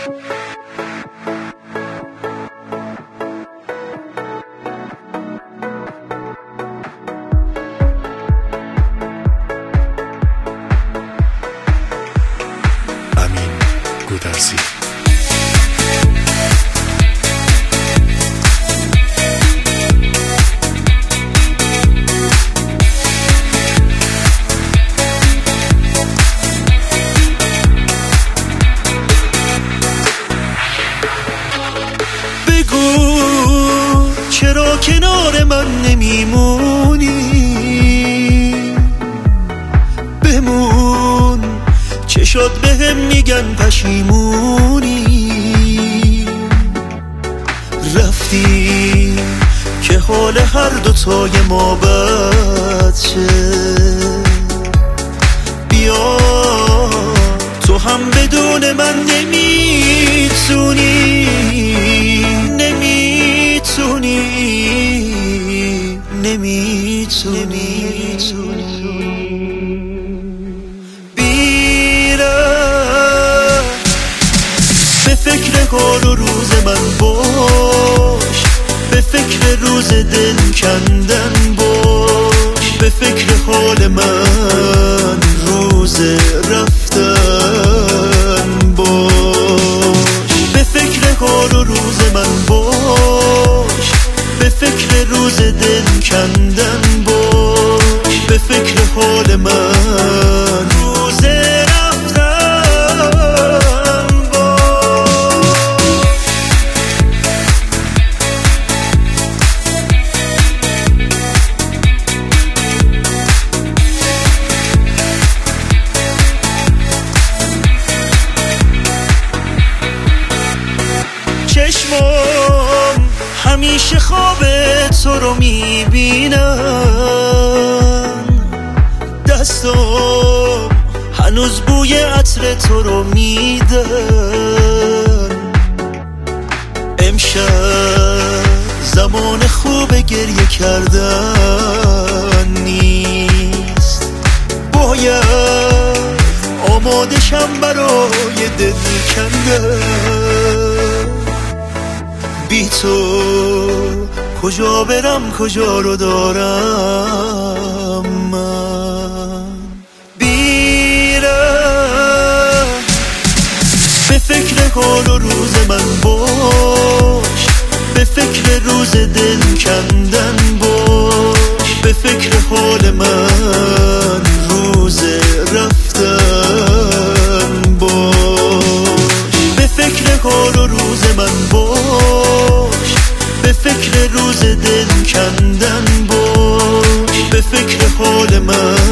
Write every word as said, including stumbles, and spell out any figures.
گودرزی. بگو چرا کنار من نمیمونی، بمون چه شد بهم میگن پشیمونی، رفتی که حال هر دوتای ما بد شه، بیا تو هم بدون من نمیتونی نمیتونی نمیتونی به فکر حال و روز من باش، به فکر روز دل کندن باش، به فکر حال من روز رفتن باش، به فکر حال و روز من باش، به فکر روز دل کندن باش، به فکر حال من روز چشمام همیشه خواب تو رو میبینن، دستام هنوز بوی عطر تو رو میدن، امشب زمان خوب گریه کردن نیست، باید آماده شم برای دل کندن، بی تو کجا برم کجا رو دارم من، بیرم به فکر حال و روز من باش، به فکر روز دل کندن باش، به فکر حال من روز رفتن باش، به فکر حال و روز من باش، به فکر روز دل کندن باش، به فکر حال من